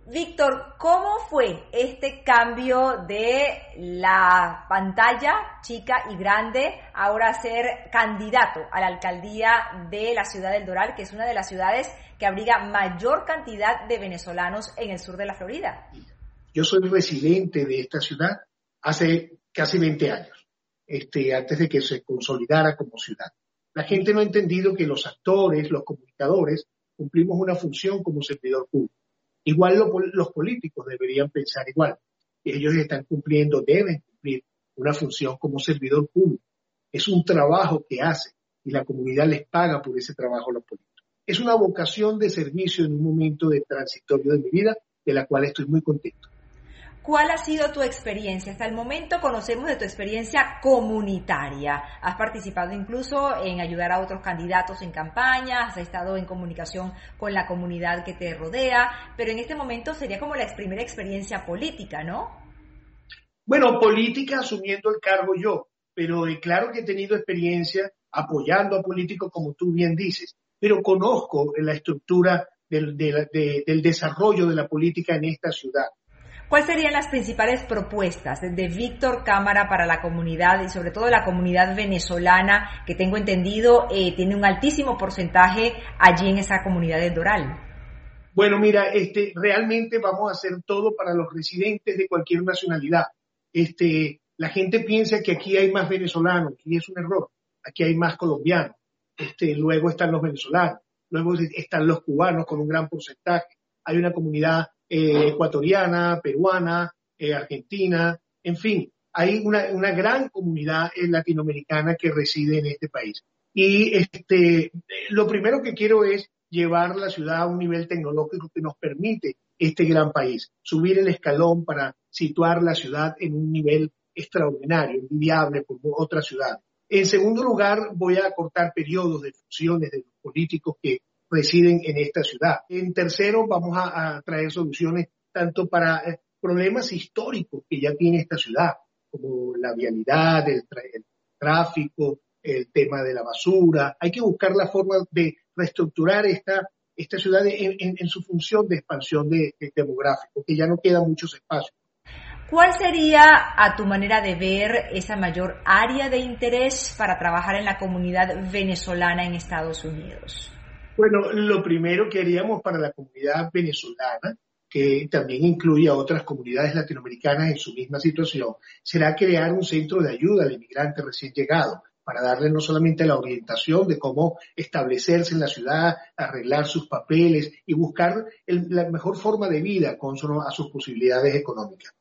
Víctor, ¿cómo fue este cambio de la pantalla chica y grande ahora a ser candidato a la alcaldía de la ciudad del Doral, que es una de las ciudades que abriga mayor cantidad de venezolanos en el sur de la Florida? Yo soy residente de esta ciudad hace casi 20 años, antes de que se consolidara como ciudad. La gente no ha entendido que los actores, los comunicadores, cumplimos una función como servidor público. Igual los políticos deberían pensar igual. Ellos están cumpliendo, deben cumplir una función como servidor público. Es un trabajo que hacen y la comunidad les paga por ese trabajo a los políticos. Es una vocación de servicio en un momento de transitorio de mi vida, de la cual estoy muy contento. ¿Cuál ha sido tu experiencia? Hasta el momento conocemos de tu experiencia comunitaria. Has participado incluso en ayudar a otros candidatos en campañas, has estado en comunicación con la comunidad que te rodea, pero en este momento sería como la primera experiencia política, ¿no? Bueno, política asumiendo el cargo yo, pero claro que he tenido experiencia apoyando a políticos, como tú bien dices, pero conozco la estructura del desarrollo de la política en esta ciudad. ¿Cuáles serían las principales propuestas de Víctor Cámara para la comunidad y sobre todo la comunidad venezolana, que tengo entendido tiene un altísimo porcentaje allí en esa comunidad del Doral? Bueno, mira, realmente vamos a hacer todo para los residentes de cualquier nacionalidad. La gente piensa que aquí hay más venezolanos y es un error. Aquí hay más colombianos. Luego están los venezolanos. Luego están los cubanos con un gran porcentaje. Hay una comunidad ecuatoriana, peruana, argentina, en fin, hay una gran comunidad latinoamericana que reside en este país. Y lo primero que quiero es llevar la ciudad a un nivel tecnológico que nos permite este gran país, subir el escalón para situar la ciudad en un nivel extraordinario, envidiable por otras ciudades. En segundo lugar, voy a acortar periodos de funciones de los políticos que residen en esta ciudad. En tercero, vamos a traer soluciones tanto para problemas históricos que ya tiene esta ciudad, como la vialidad, el tráfico, el tema de la basura. Hay que buscar la forma de reestructurar esta ciudad en su función de expansión demográfica, que ya no quedan muchos espacios. ¿Cuál sería, a tu manera de ver, esa mayor área de interés para trabajar en la comunidad venezolana en Estados Unidos? Bueno, lo primero que haríamos para la comunidad venezolana, que también incluye a otras comunidades latinoamericanas en su misma situación, será crear un centro de ayuda al inmigrante recién llegado, para darle no solamente la orientación de cómo establecerse en la ciudad, arreglar sus papeles y buscar la mejor forma de vida consono a sus posibilidades económicas.